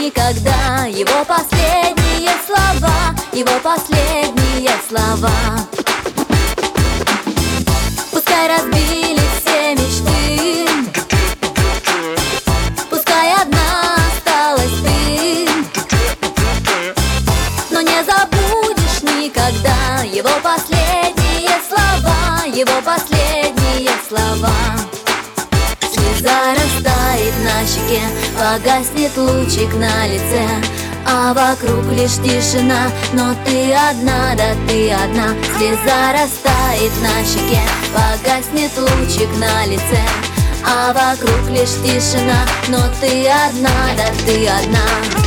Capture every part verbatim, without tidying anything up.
никогда. Его последние слова, его последние слова. Пускай разбили все мечты, пускай одна осталась ты, но не забудешь никогда его последние слова, его последние слова. Слеза растает на щеке, погаснет лучик на лице, а вокруг лишь тишина, но ты одна, да ты одна. Слеза растает на щеке, погаснет лучик на лице, а вокруг лишь тишина, но ты одна, да ты одна.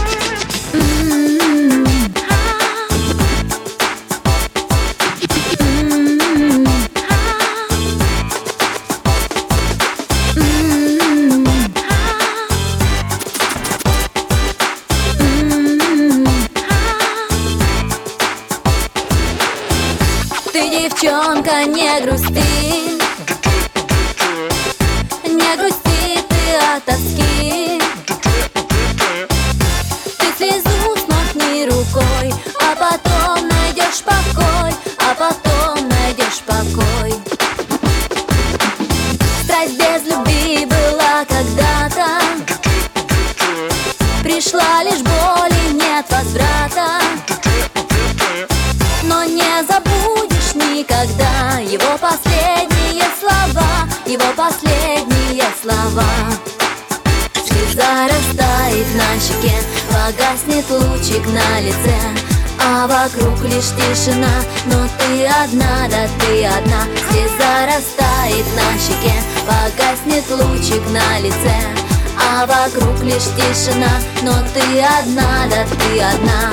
Ты, девчонка, не грусти, не грусти ты от тоски. Ты слезу смахни рукой, а потом найдешь покой, а потом найдешь покой. Страсть без любви была когда-то, пришла лишь боль и нет возврата. Но не забудешь никогда его последние слова, его последние слова. Слеза растает на щеке, погаснет лучик на лице, а вокруг лишь тишина, но ты одна, да ты одна. Слеза растает на щеке, погаснет лучик на лице, а вокруг лишь тишина, но ты одна, да ты одна.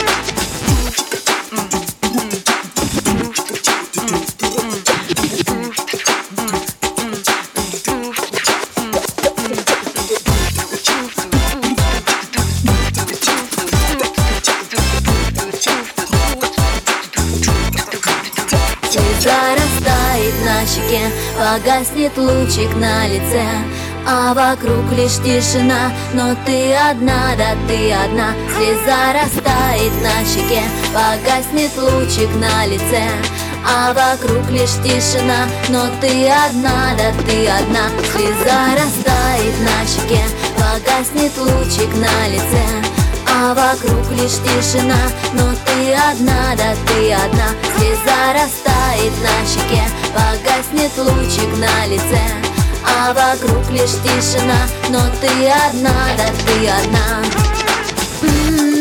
Слеза растает на щеке, погаснет лучик на лице, а вокруг лишь тишина, но ты одна, да ты одна. Слеза растает на щеке, погаснет лучик на лице, а вокруг лишь тишина, но ты одна, да ты одна. Слеза растает на щеке, погаснет лучик на лице, а вокруг лишь тишина, но ты одна, да ты одна. Слеза растает на щеке, погаснет лучик на лице, а вокруг лишь тишина, но ты одна, да ты одна.